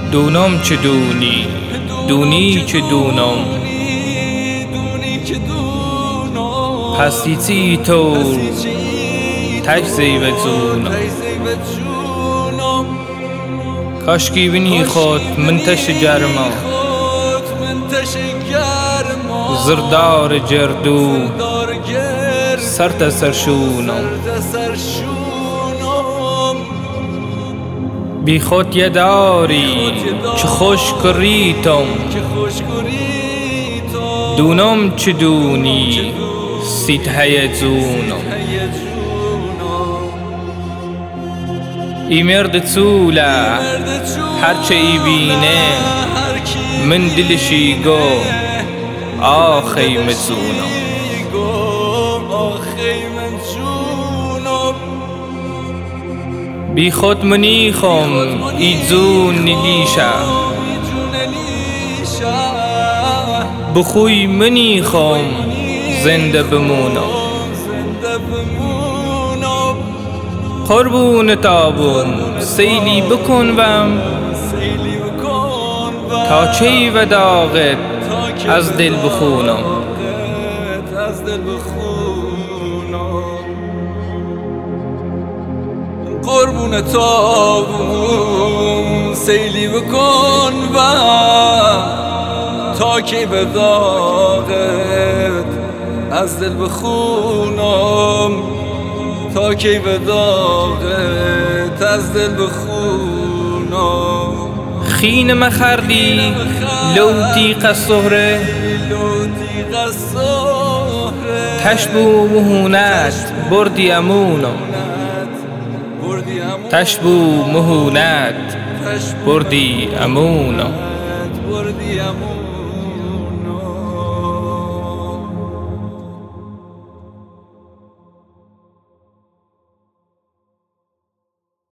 دونم چه دونی دونی چه دونم پستی چی تو تجزی و جونم کاشکی بینی خود منتش گرما زردار جردو سرت سرشونم بی خود یه داری چه خوش کریتم دونم چه دونی سیت هیجونم ای مرد طوله هرچه ای بینه من دلشی گو آخی مزونم بی خود منیخم ای جون نلیشه بخوی منیخم زنده بمونم قربون تابم سیلی بکن وم تا چی و داغت از دل بخونم قربون تابم سیلی بکن وم تا کی به داغت از دل بخونم تا کی به داغت از دل بخونم خین مخردی لوتی قصهره تشبو مهونت بردی امونم تشبو مهونت بردی امونم